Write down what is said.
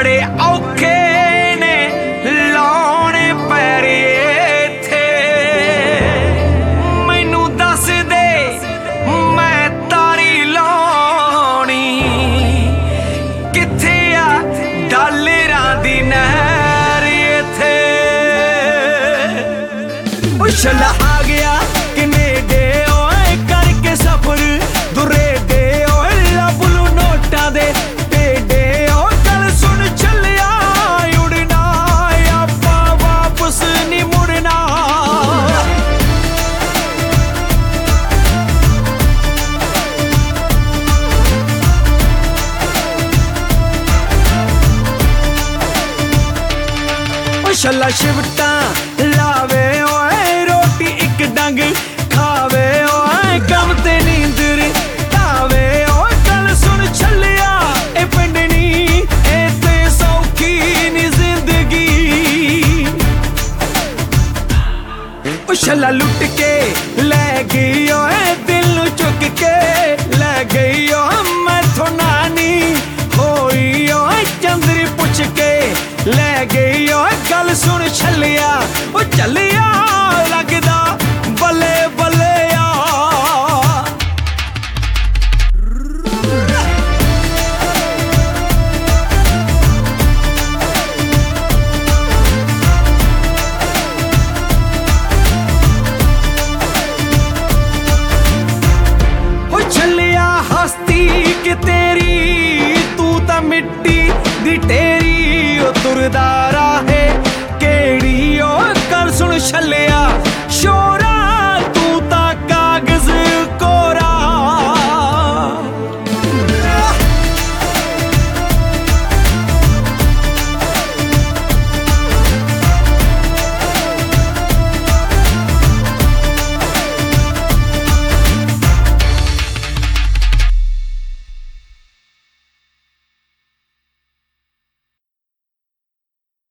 बड़े औखे ने लाने पैरे थे। मैनू दस दे मैं तारी लाउणी किथे आ डालरां दी नहर इत्थे। उछल आ गया कनेडे ओए करके सफर दुरे दे ओए लबलू नोटा दे टेडे ओ गल सुन चलिया उड़ना आपा वापस नहीं मुड़ना। शला शिवटा लावे ओए रोटी एक डंग खावे ओए कम ते नींदर तावे ओ गल सुन छलिया ए पिंडनी ए ते सौखी नी जिंदगी। शला लुट के ले गई ओए दिल नू चुक के ले गई ओ मैथों नानी होई ओए चंदरी पुछ के ले गई ओ गल सुन छलिया ओ चलिया लगदा बल्ले बल्ले आ। ओ छलिया हस्ती कि तेरी तू तां मिट्टी दी टेरी ओ तुरदा